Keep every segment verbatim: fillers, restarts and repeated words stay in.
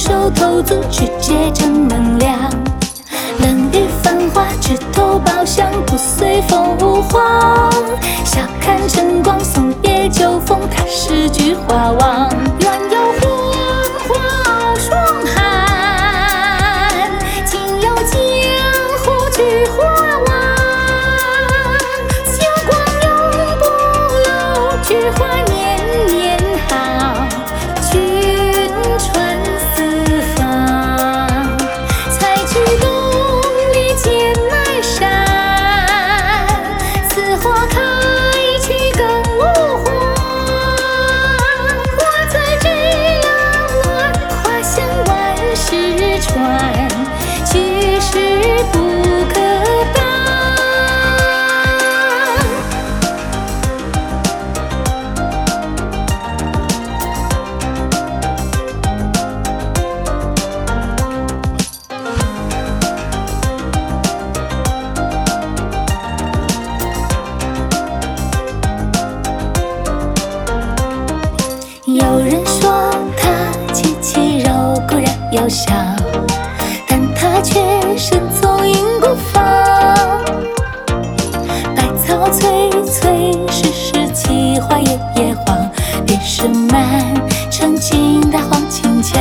手投足去借正能量。冷雨繁华，枝头包香，不随风无慌。笑看晨光，送别秋风，它是菊花王。愿有黄花霜寒，今有江湖菊花王。霞光永不老，菊花年年好，君传四方。采菊东篱见南山，此花开去更无黄。花在枝浪乱，花香万世传，菊是不可当。有人说它其气柔固然有效，但它却生从阴谷方。百草翠翠，时时奇花夜夜黄，便是满城尽带黄金甲。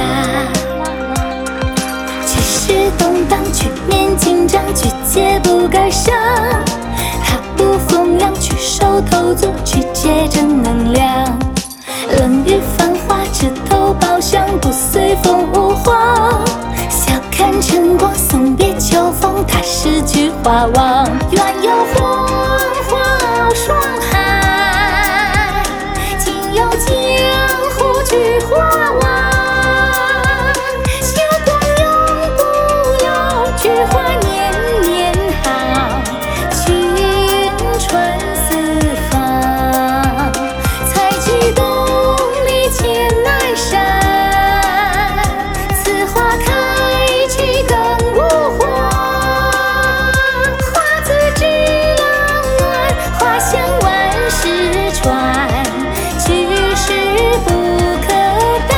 气势动荡，局面紧张，举节不敢上。它不风扬，举手投足去借正能量。冷雨繁华，枝头包香，不随风无慌。笑看晨光，送别秋风，它是菊花王。愿有黄花霜寒，今有江湖菊花王。霞光永不老，菊花年年好，君传四方。采菊东见南山，此花开去更无黄。花自枝浪乱，花香万世传，菊是不可当。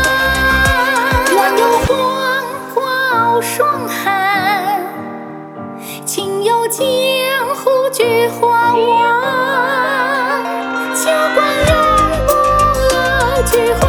愿有黄花霜寒，今有江湖菊花王。霞光永不老，菊花